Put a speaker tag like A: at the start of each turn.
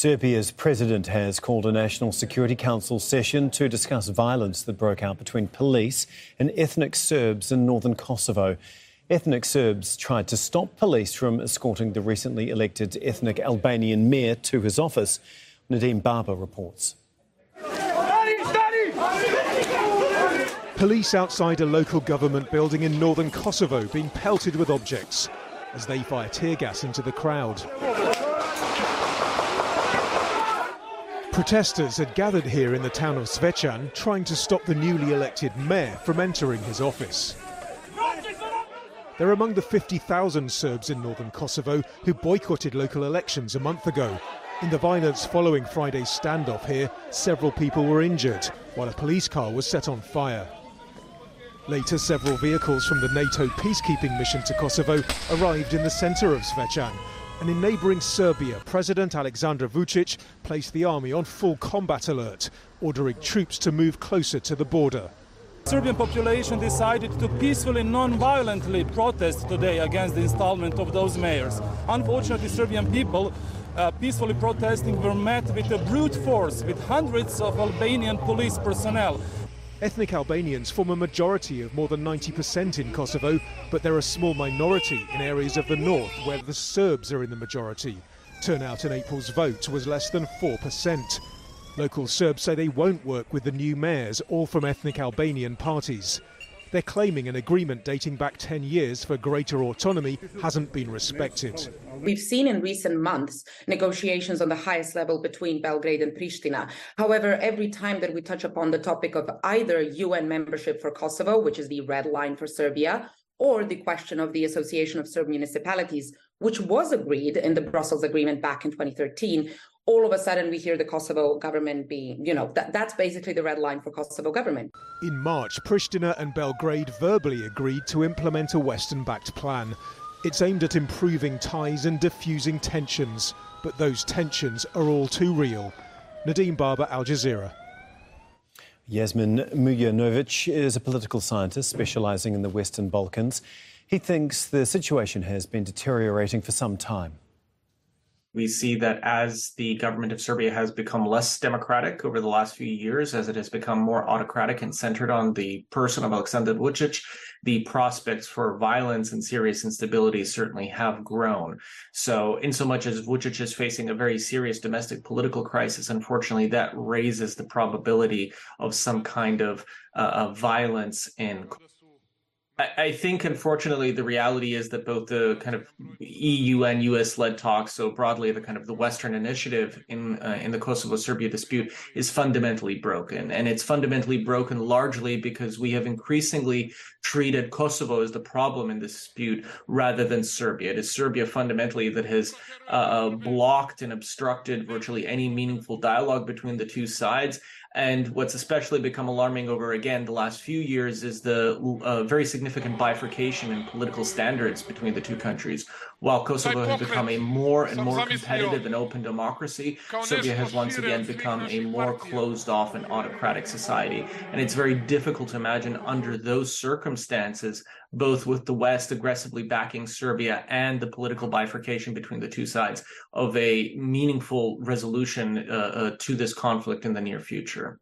A: Serbia's president has called a National Security Council session to discuss violence that broke out between police and ethnic Serbs in northern Kosovo. Ethnic Serbs tried to stop police from escorting the recently elected ethnic Albanian mayor to his office. Nadim Barber reports.
B: Police outside a local government building in northern Kosovo being pelted with objects as they fire tear gas into the crowd. Protesters had gathered here in the town of Zvečan trying to stop the newly elected mayor from entering his office. They're among the 50,000 Serbs in northern Kosovo who boycotted local elections a month ago. In the violence following Friday's standoff here, several people were injured, while a police car was set on fire. Later, several vehicles from the NATO peacekeeping mission to Kosovo arrived in the centre of Zvečan. And in neighbouring Serbia, President Aleksandar Vučić placed the army on full combat alert, ordering troops to move closer to the border.
C: The Serbian population decided to peacefully, non-violently protest today against the installment of those mayors. Unfortunately, Serbian people peacefully protesting were met with a brute force, with hundreds of Albanian police personnel.
B: Ethnic Albanians form a majority of more than 90% in Kosovo, but they're a small minority in areas of the north where the Serbs are in the majority. Turnout in April's vote was less than 4%. Local Serbs say they won't work with the new mayors, all from ethnic Albanian parties. They're claiming an agreement dating back 10 years for greater autonomy hasn't been respected.
D: We've seen in recent months negotiations on the highest level between Belgrade and Pristina. However, every time that we touch upon the topic of either UN membership for Kosovo, which is the red line for Serbia, or the question of the Association of Serb Municipalities, which was agreed in the Brussels Agreement back in 2013, all of a sudden we hear the Kosovo government being, that's basically the red line for Kosovo government.
B: In March, Pristina and Belgrade verbally agreed to implement a Western-backed plan. It's aimed at improving ties and diffusing tensions, but those tensions are all too real. Nadim Barber, Al Jazeera.
A: Yasmin Mujanovic is a political scientist specialising in the Western Balkans. He thinks the situation has been deteriorating for some time.
E: We see that as the government of Serbia has become less democratic over the last few years, as it has become more autocratic and centered on the person of Aleksandar Vučić, the prospects for violence and serious instability certainly have grown. So insomuch as Vučić is facing a very serious domestic political crisis, unfortunately, that raises the probability of some kind of violence in I think, unfortunately, the reality is that both the kind of EU and US-led talks, so broadly the kind of the Western initiative in the Kosovo-Serbia dispute, is fundamentally broken. And it's fundamentally broken largely because we have increasingly treated Kosovo as the problem in this dispute rather than Serbia. It is Serbia fundamentally that has blocked and obstructed virtually any meaningful dialogue between the two sides. And what's especially become alarming over, again, the last few years is the very significant bifurcation in political standards between the two countries. While Kosovo has become a more and more competitive and open democracy, Serbia has once again become a more closed-off and autocratic society. And it's very difficult to imagine under those circumstances, both with the West aggressively backing Serbia and the political bifurcation between the two sides, of a meaningful resolution to this conflict in the near future.